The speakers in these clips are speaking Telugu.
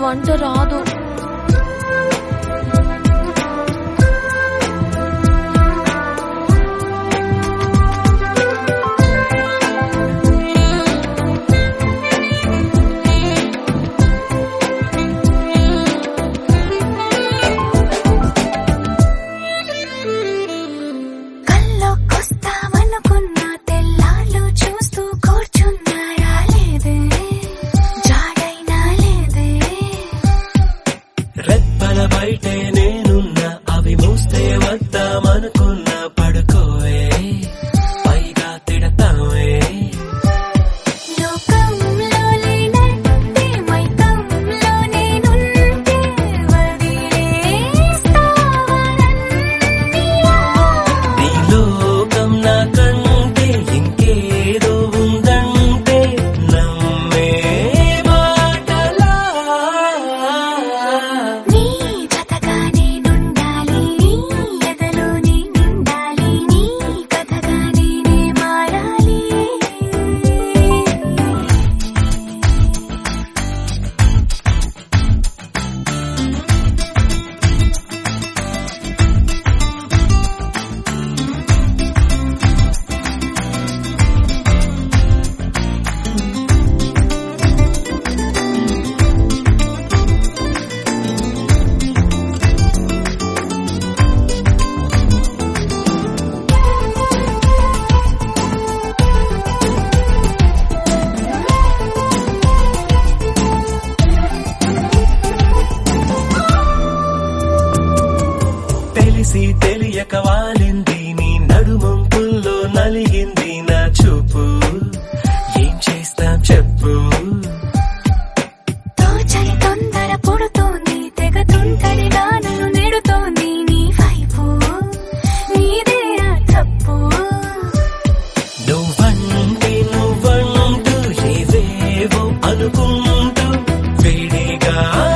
వంట రాదు. రెప్పల బయటే నేనున్నా అవి మూస్తే వద్దామనుకున్నా పడుకోవే పైగా తిడతావే. లోకంలో లేనంటే మైకంలో నేనుంటే వదిలేస్తావనన్నయ్యా. నీ లోకం నాకంటే ఇంకేదో ఉందంటే నమ్మే మాటలా. నీ జతగా నేనుండాలి, నీ ఎదలో నేనుండాలి, నీ కథగా నేనే మారాలి. తెలిసి తెలియక వాలింది నీ నడుమంపుల్లో నలిగింది నా చూపు. ఏం చేస్తాం చెప్పు. తోచని తొందర పుడుతోంది, తెగ తుంటరిగా నన్ను నెడుతోంది నీ వైపు. నీదే ఆ తప్పు. నువ్వంటూ ఏవేవో అనుకుంటూ వేడిగా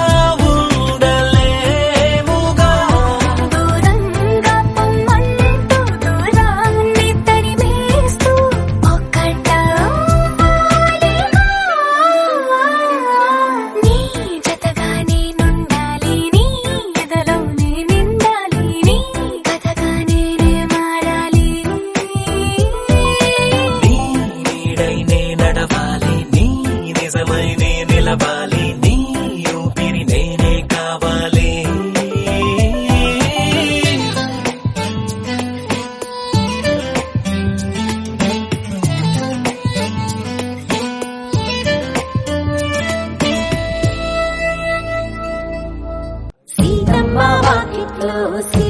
ఉండలేముగా. దూరంగా పొమ్మంటూ దూరాన్ని తరిమేస్తూ ఒక్కటవ్వాలిగా. నీ జతగా నేనుండాలి, నీ ఎదలో నేనుండాలి, నీ కథగా నేనే మారాలి. నీ నీడై నే నడవాలి, నీ నిజమై నే నిలవాలి, నీ ఊపిరి నేనే కావాలి. సీతమ్మ వాకిట్లో